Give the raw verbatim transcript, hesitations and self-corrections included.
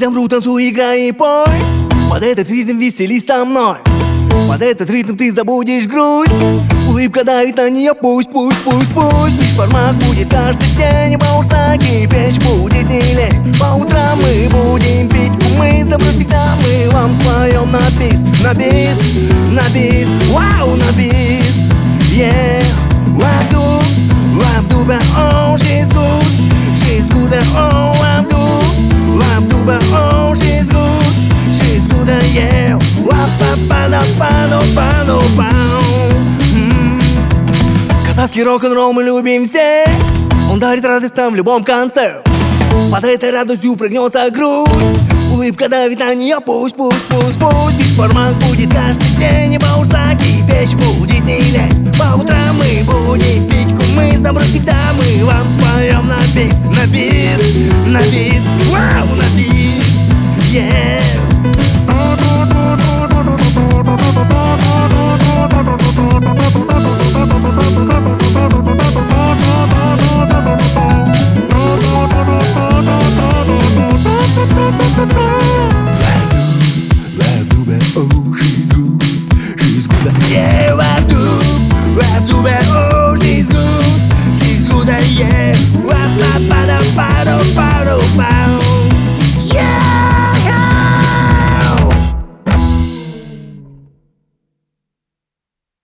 замру, танцуй, играй и пой. Под этот ритм веселись со мной. Под этот ритм ты забудешь грусть. Улыбка давит на нее, пусть, пусть, пусть, пусть. Бишбармак будет каждый день, баурсаки, печь будет не лень. По утрам мы будем пить, мы с добром всегда мы вам споем на бис, на бис, на бис, вау, на бис, yeah. Wabdu, wabdu, but oh, she's good, she's good, oh, wabdu, wabdu, but oh, she's good, she's good, yeah. Казахский рок-н-ролл мы любим все. Он дарит радость нам в любом конце. Под этой радостью прыгнется грудь. Улыбка давит на нее, пусть, пусть, пусть, пусть. Бишбармак будет каждый день, и баурсаки, печь будет не лень. По утрам мы будем пить, мы заброс всегда мы вам споем на бис, на бис, на бис, вау, на бис, yeah. We'll be right back.